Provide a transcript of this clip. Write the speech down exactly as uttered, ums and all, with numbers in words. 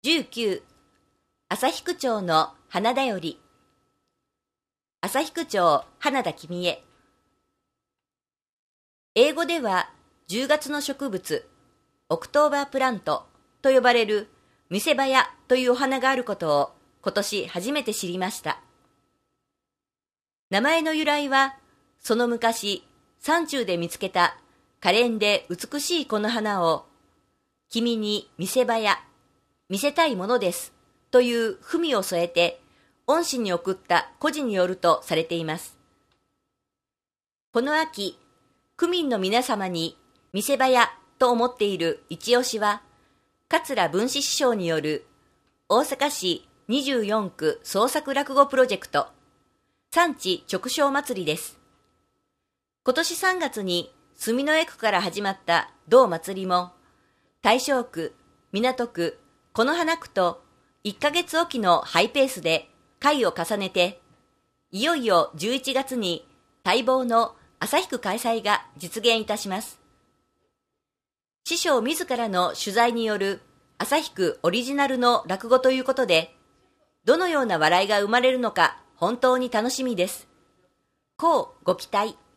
じゅうきゅう旭区長の花だより。旭区長花田君江。英語ではじゅうがつの植物オクトーバープラントと呼ばれる見せ場屋というお花があることを今年初めて知りました。名前の由来はその昔山中で見つけた可憐で美しいこの花を君に見せ場屋、見せたいものですという文を添えて恩師に送った故事によるとされています。この秋、区民の皆様に見せ場屋と思っている一押しは、桂文枝師匠による大阪市にじゅうよんく創作落語プロジェクト産地直唱祭りです。今年さんがつに住之江区から始まった同祭りも、大正区、港区、此花区といっかげつおきのハイペースで会を重ねて、いよいよじゅういちがつに待望の旭区開催が実現いたします。師匠自らの取材による旭区オリジナルの落語ということで、どのような笑いが生まれるのか本当に楽しみです。こうご期待。